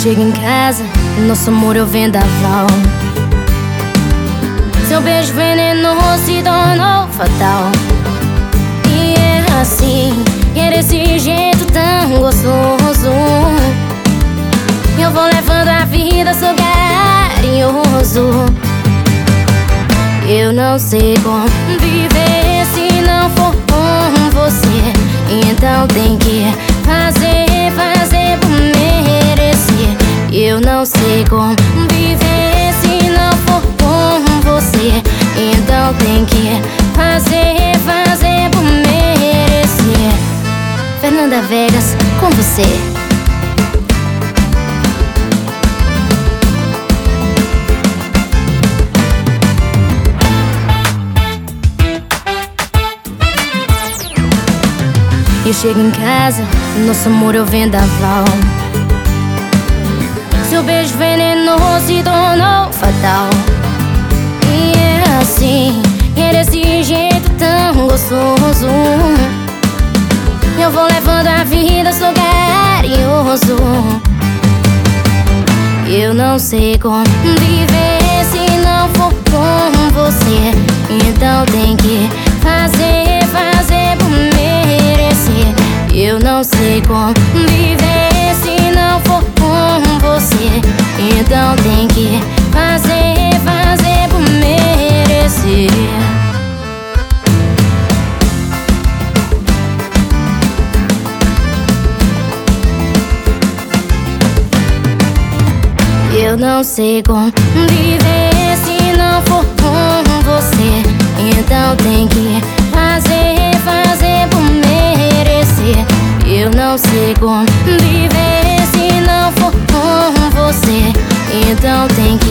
chego em casa, nosso amor é o vendaval. Seu beijo venenoso se tornou fatal. E é assim, e é desse jeito tão gostoso. Eu vou levando a vida, sou carinhoso. Eu não sei como viver se não for com você. Então tem que fazer por merecer. Eu não sei como viver se não for com você. Então tem que fazer por merecer. Fernanda Vegas, com você. Eu chego em casa, nosso amor é o vendaval. Seu beijo venenoso se tornou fatal. E é assim, e é desse jeito tão gostoso. Eu vou levando a vida, sou carinhoso. Eu não sei como viver se não for com você. Então tem que fazer por merecer. Eu não sei como viver se não for com você. Então tem que fazer por merecer. Eu não sei como viver se não for com você. Então tem que fazer por merecer. Eu não sei como viver se não for com você. Então tem que